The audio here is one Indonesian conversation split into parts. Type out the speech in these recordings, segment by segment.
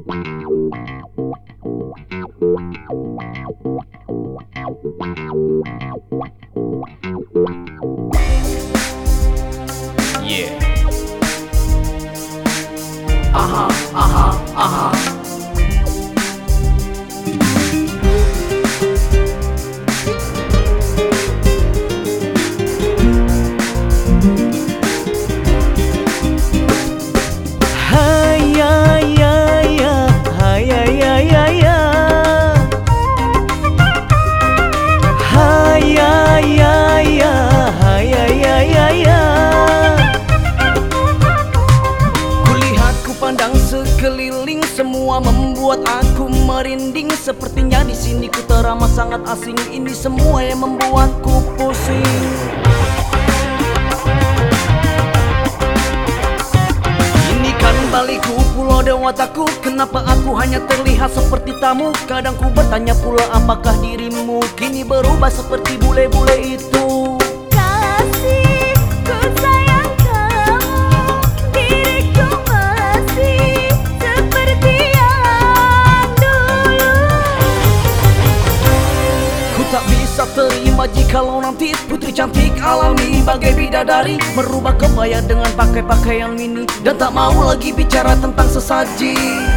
Yeah. Aha, aha, aha. Pandang sekeliling, semua membuat aku merinding. Sepertinya di sini ku terama sangat asing. Ini semua yang membuatku pusing. Ini kan baliku pulau dewataku. Kenapa aku hanya terlihat seperti tamu? Kadang ku bertanya pula, apakah dirimu kini berubah seperti bule-bule itu? Kasih, ku sayang kamu. Diriku masih seperti yang dulu. Ku tak bisa terima jikalau nanti putri cantik alami bagai bidadari merubah kebaya dengan pakai pakaian mini dan tak mau lagi bicara tentang sesaji.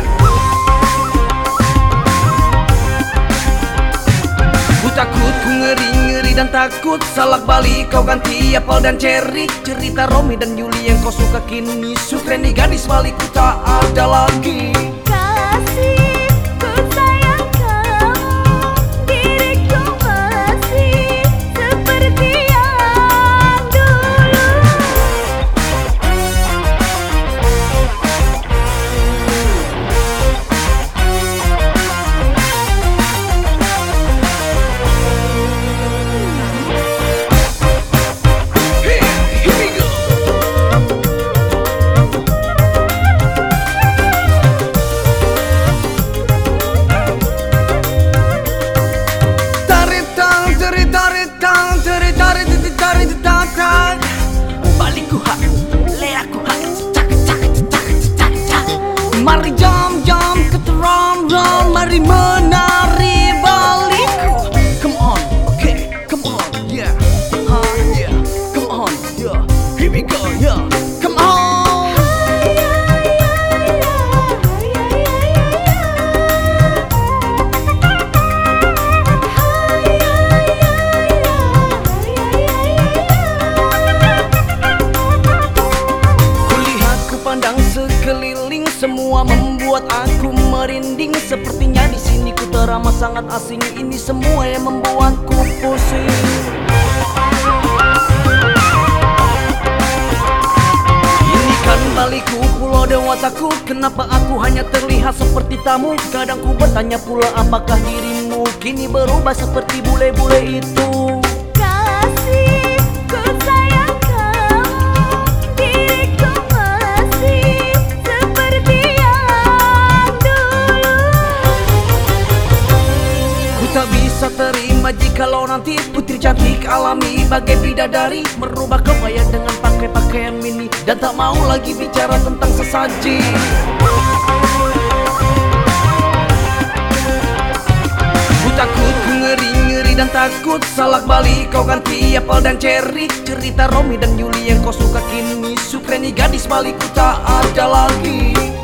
Ku takut, ku ngeri-ngeri dan takut salak balik kau ganti apel dan cherry. Cerita Romi dan Yuli yang kau suka kini Sukreni gadis balikku tak ada lagi. Kasih, ku sayang kamu. Diriku masih seperti yang dulu. Here we go. Balikku hak, leaku hak, cak cak cak cak cak. Mari jam-jam keteram-ram, mari menari balikku. Come on, okay, come on, yeah, yeah, come on, yeah, here we go, yeah, come on. Pandang sekeliling, semua membuat aku merinding. Sepertinya di sini ku terama sangat asing. Ini semua yang membuatku pusing. Ini kan baliku pulau dewataku. Kenapa aku hanya terlihat seperti tamu? Kadang ku bertanya pula, apakah dirimu kini berubah seperti bule-bule itu? Kasih, ku sayang kamu. Diriku masih seperti yang dulu. Ku tak bisa terima jikalau nanti putri cantik alami bagai bidadari merubah kebaya dengan pakai pakaian mini dan tak mau lagi bicara tentang sesaji. Ku takut, ku ngeri-ngeri dan takut salak balik kau ganti apel dan cherry. Cerita Romi dan Yuli yang kau suka kini Sukreni gadis balikku tak ada lagi.